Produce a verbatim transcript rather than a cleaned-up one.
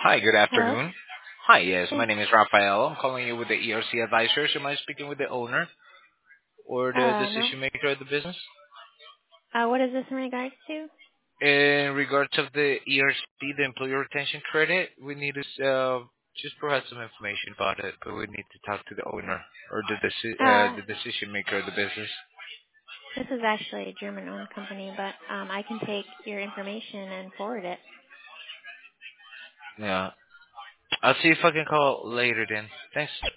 Hi, good Hello? afternoon. Hi, yes, Yes. my name is Rafael. I'm calling you with the E R C advisors. Am I speaking with the owner or the Uh, no. decision maker of the business? Uh, what is this in regards to? In regards of the E R C, the employee retention credit, we need to uh, just provide some information about it, but we need to talk to the owner or the deci- uh, Uh, the decision maker of the business. this is actually a German-owned company, but um, I can take your information and forward it. Yeah. I'll see if I can call later then. Thanks.